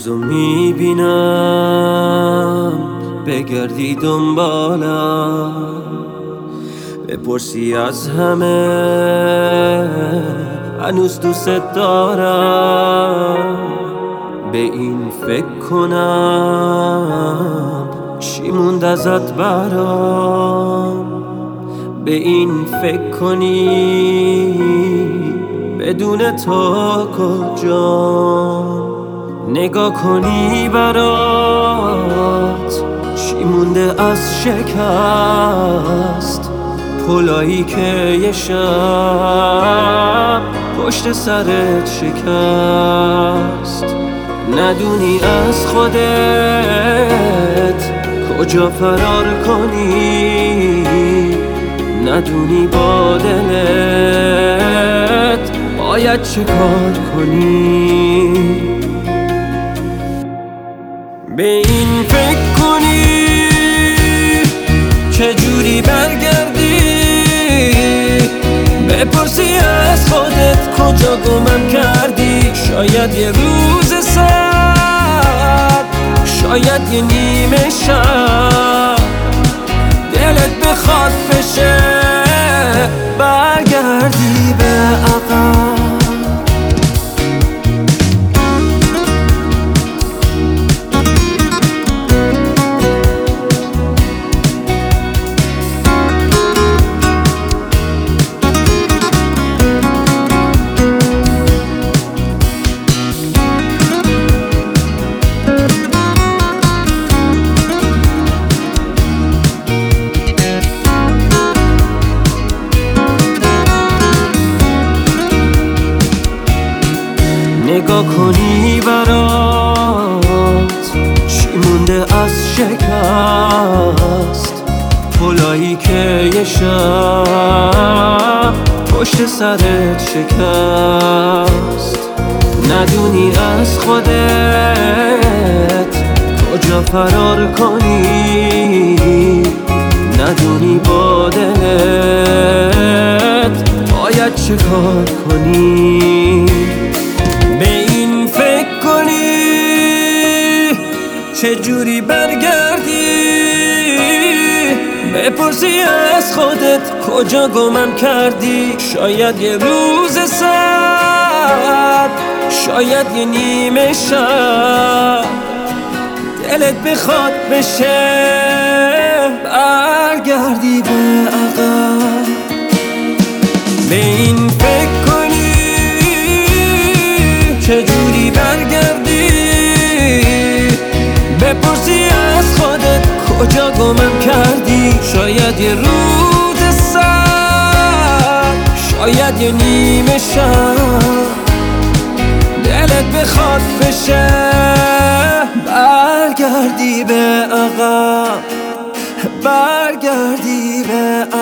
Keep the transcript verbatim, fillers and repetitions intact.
روزو میبینم بگردی دنبالم، بپرسی از همه هنوز دوست دارم. به این فکر کنم چی موند ازت برام، به این فکر کنی بدون تو کجام، نگاه کنی برات چی مونده از شکست، پلایی که یه شب پشت سرت شکست. ندونی از خودت کجا فرار کنی، ندونی با دلت باید چه کار کنی. به این فکر کنی چجوری برگردی، بپرسی از خودت کجا گمم کردی. شاید یه روز سرد، شاید یه نیمه شب دلت بخواد بشه برگردی به عقب. نگاه کنی برات چی مونده از شکست، پلایی که یه شب پشت سرت شکست. ندونی از خودت کجا فرار کنی، ندونی با دلت باید چه کار کنی. به این فکر کنی چجوری برگردی، بپرسی از خودت کجا گمم کردی. شاید یه روز سرد، شاید یه نیمه شب دلت بخواد بشه برگردی به عقب. به این فکر کنی چجوری برگردی، بپرسی از خودت کجا گمم کردی. شاید یه روز سرد، شاید یه نیمه شب دلت بخواد بشه برگردی به عقب، برگردی به عقب.